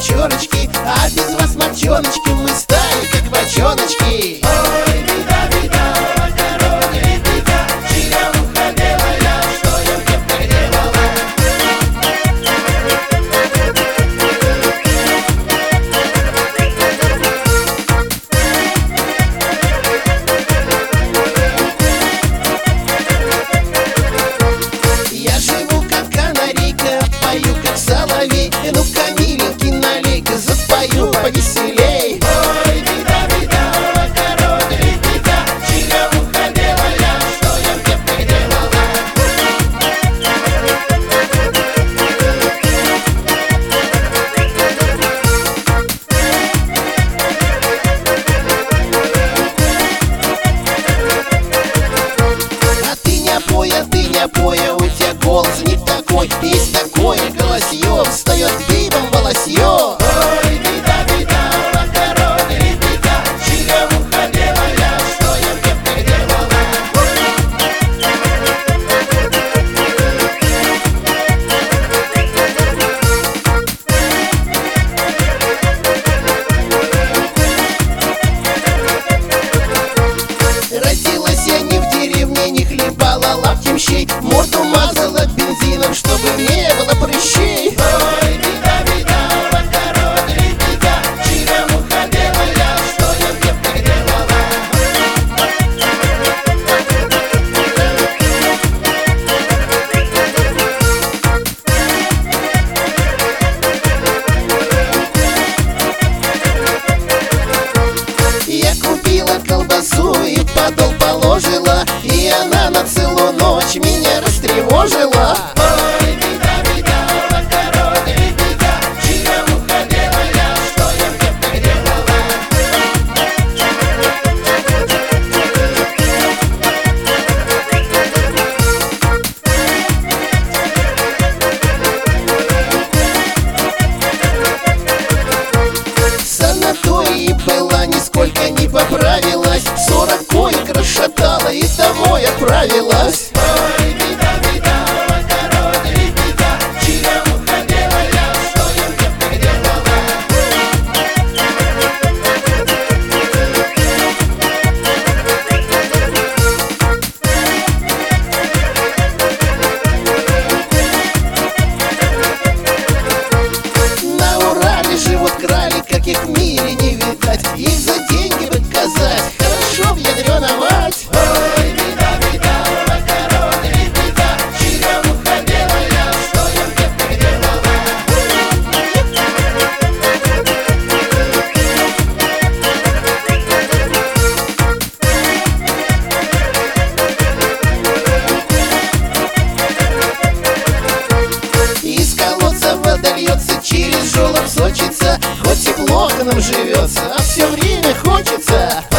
пятерочки, а без вас, мальчоночки, мы стали как бочоночки. Ой, беда, беда, макароны, беда, черемуха белая, что я в кепках делала. Я живу как канарейка, пою как соловей. Ну-ка, миленький, налей-ка, запою повеселей. Ой, беда, беда, макароны, беда, черемуха белая, что я в кепках делала. А ты не поя, у тебя голос не такой. Есть такое голосье, встает дыбом волосье. Ой, беда, беда, макароны, беда, черемуха белая, что я в кепках делала. Родилась я не в деревне, не хлебала лаптем щей, морду мазала бензином, чтобы не было прыщей. Ой, беда, беда, макароны, беда, черемуха белая, что я в кепках делала. Я купила колбасу и подол положила, и она на целую ночь меня растревожила. Ой, беда, беда, макароны, беда, черемуха белая, что я в кепках делала. В санатории была, нисколько не поправилась, 40 коек расшатала и домой отправилась. Ой, беда, беда, макароны, беда, черемуха белая, что я в кепках делала. На Урале живут крали, каких в мире не видать. Их за деньги выказать, хорошо в ядрёна мать. Ой, беда, беда, макароны, беда, черемуха белая, что я в кепках делала. Из колодца вода льется, через желоб сочится, хоть и плохо нам живется, а все время хочется.